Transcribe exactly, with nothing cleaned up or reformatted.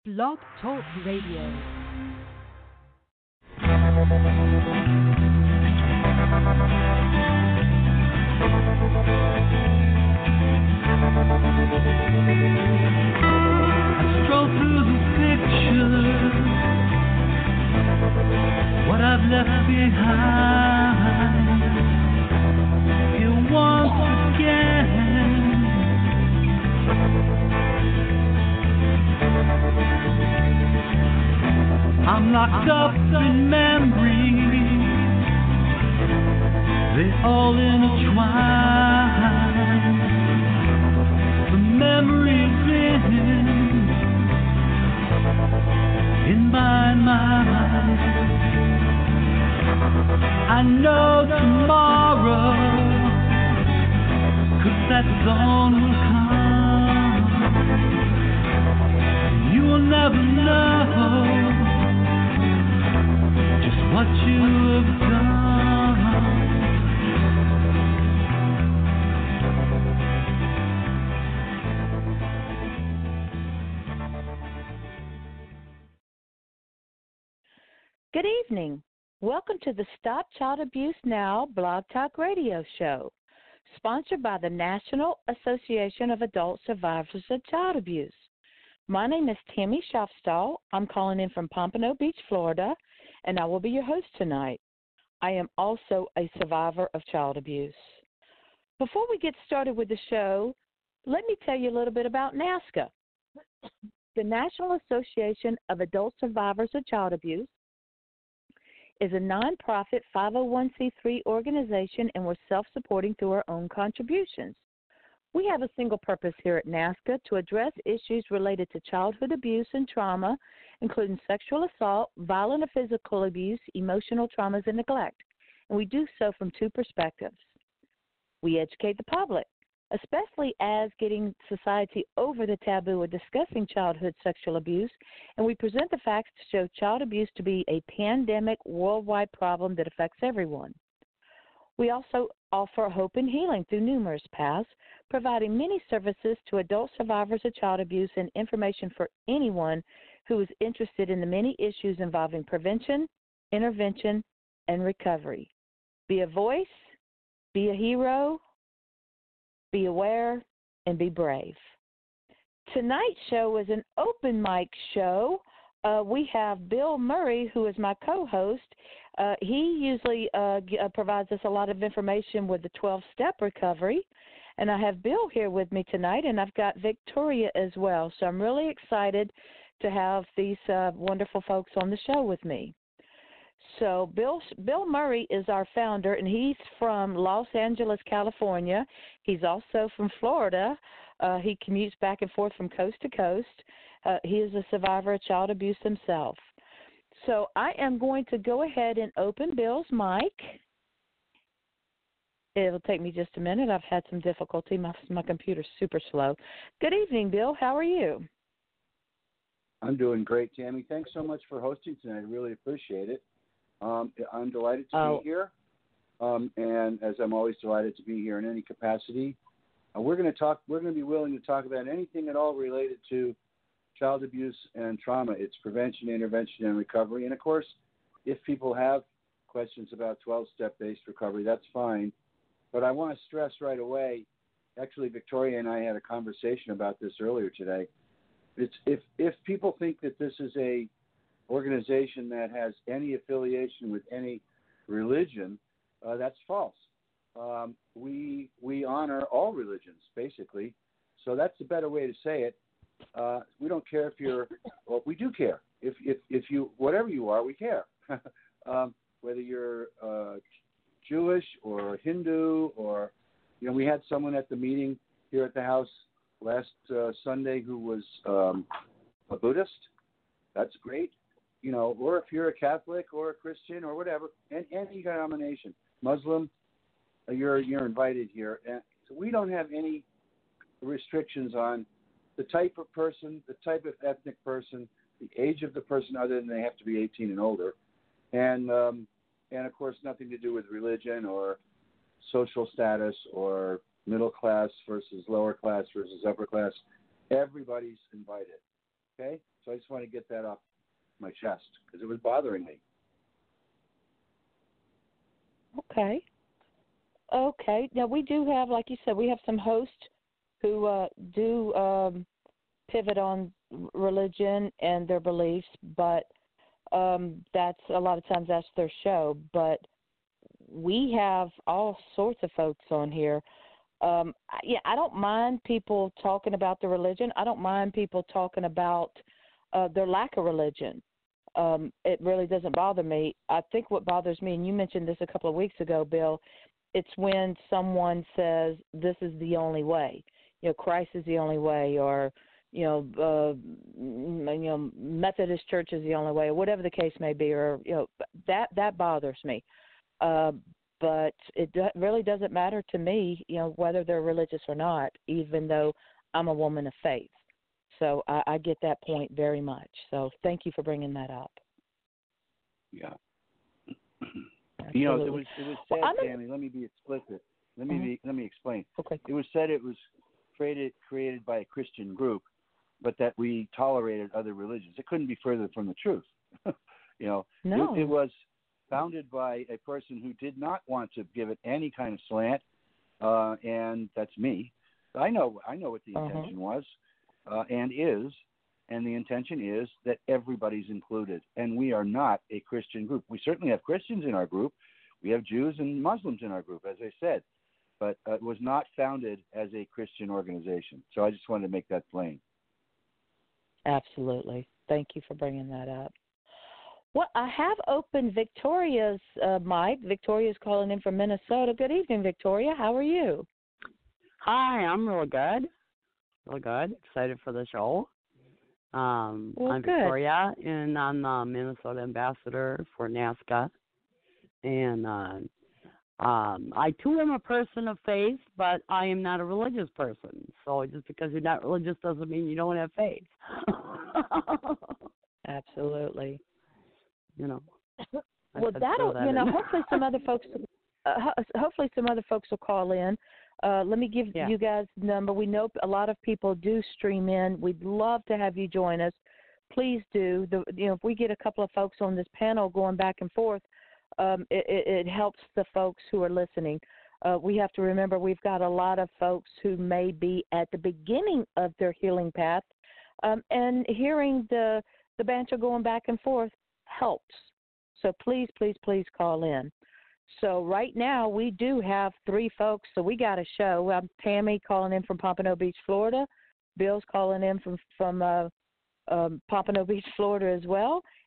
Blog Talk Radio. Stroll through the pictures, what I've left behind. Here once again, I'm locked up in memories, they all intertwine. The memories in in my mind. I know tomorrow, 'cause that dawn will come. You will never know just what you have done. Good evening. Welcome to the Stop Child Abuse Now Blog Talk Radio Show, sponsored by the National Association of Adult Survivors of Child Abuse. My name is Tammy Schaffstall. I'm calling in from Pompano Beach, Florida, and I will be your host tonight. I am also a survivor of child abuse. Before we get started with the show, let me tell you a little bit about NAASCA, the National Association of Adult Survivors of Child Abuse. Is a nonprofit five oh one c three organization, and we're self-supporting through our own contributions. We have a single purpose here at NAASCA to address issues related to childhood abuse and trauma, including sexual assault, violent or physical abuse, emotional traumas, and neglect. And we do so from two perspectives. We educate the public, especially as getting society over the taboo of discussing childhood sexual abuse, and we present the facts to show child abuse to be a pandemic worldwide problem that affects everyone. We also offer hope and healing through numerous paths, providing many services to adult survivors of child abuse and information for anyone who is interested in the many issues involving prevention, intervention, and recovery. Be a voice, be a hero, be aware, and be brave. Tonight's show is an open mic show. Uh, we have Bill Murray, who is my co-host. Uh, he usually uh, g- uh, provides us a lot of information with the twelve-step recovery. And I have Bill here with me tonight, and I've got Victoria as well. So I'm really excited to have these uh, wonderful folks on the show with me. So Bill Bill Murray is our founder, and he's from Los Angeles, California. He's also from Florida. Uh, he commutes back and forth from coast to coast. Uh, he is a survivor of child abuse himself. So I am going to go ahead and open Bill's mic. It'll take me just a minute. I've had some difficulty. My, my computer's super slow. Good evening, Bill. How are you? I'm doing great, Tammy. Thanks so much for hosting tonight. I really appreciate it. Um, I'm delighted to oh. be here, um, and as I'm always delighted to be here in any capacity. Uh, we're going to talk. We're going to be willing to talk about anything at all related to child abuse and trauma. It's prevention, intervention, and recovery. And of course, if people have questions about twelve-step based recovery, that's fine. But I want to stress right away. Actually, Victoria and I had a conversation about this earlier today. It's if if people think that this is a organization that has any affiliation with any religion, uh, that's false. Um, we we honor all religions, basically. So that's the better way to say it. Uh, we don't care if you're, well, we do care. If if if you, whatever you are, we care. um, whether you're uh, Jewish or Hindu, or, you know, we had someone at the meeting here at the house last uh, Sunday who was um, a Buddhist. That's great. You know, or if you're a Catholic or a Christian or whatever, and any denomination, Muslim, uh, you're you're invited here. And so we don't have any restrictions on the type of person, the type of ethnic person, the age of the person, other than they have to be eighteen and older, and um, and of course nothing to do with religion or social status or middle class versus lower class versus upper class. Everybody's invited. Okay, so I just want to get that off my chest because it was bothering me. Okay. Okay. Now we do have, like you said, we have some hosts who uh, do um, pivot on religion and their beliefs, but um, that's a lot of times that's their show. But we have all sorts of folks on here. Um, yeah, I don't mind people talking about the religion. I don't mind people talking about uh, their lack of religion. Um, it really doesn't bother me. I think what bothers me, and you mentioned this a couple of weeks ago, Bill, it's when someone says this is the only way. You know, Christ is the only way, or you know, uh, you know, Methodist Church is the only way, or whatever the case may be, or you know, that that bothers me. Uh, but it do- really doesn't matter to me, you know, whether they're religious or not, even though I'm a woman of faith. So I, I get that point very much. So thank you for bringing that up. Yeah. Absolutely. You know, it was it was said, well, Tammy. Let me be explicit. Let me mm-hmm. be, let me explain. Okay. It was said it was created created by a Christian group, but that we tolerated other religions. It couldn't be further from the truth. you know, no. it, it was founded by a person who did not want to give it any kind of slant, uh, and that's me. I know I know what the uh-huh. intention was uh, and is, and the intention is that everybody's included, and we are not a Christian group. We certainly have Christians in our group. We have Jews and Muslims in our group, as I said, but uh, it was not founded as a Christian organization. So I just wanted to make that plain. Absolutely. Thank you for bringing that up. Well, I have opened Victoria's uh, mic. Victoria's calling in from Minnesota. Good evening, Victoria. How are you? Hi, I'm real good. Real good. Excited for the show. Um, well, I'm good. Victoria, and I'm the Minnesota ambassador for NAASCA. And uh, um, I, too, am a person of faith, but I am not a religious person. So just because you're not religious doesn't mean you don't have faith. Absolutely. You know. Well, that'll, that you know, hopefully some other folks, uh, hopefully some other folks will call in. Uh, let me give yeah. you guys the number. We know a lot of people do stream in. We'd love to have you join us. Please do. The, you know, if we get a couple of folks on this panel going back and forth, um, it, it, it helps the folks who are listening. Uh, we have to remember we've got a lot of folks who may be at the beginning of their healing path, um, and hearing the the banter going back and forth helps. So please, please, please call in. So right now we do have three folks, so we got a show. I'm Tammy calling in from Pompano Beach, Florida. Bill's calling in from, from uh, um, Pompano Beach, Florida as well.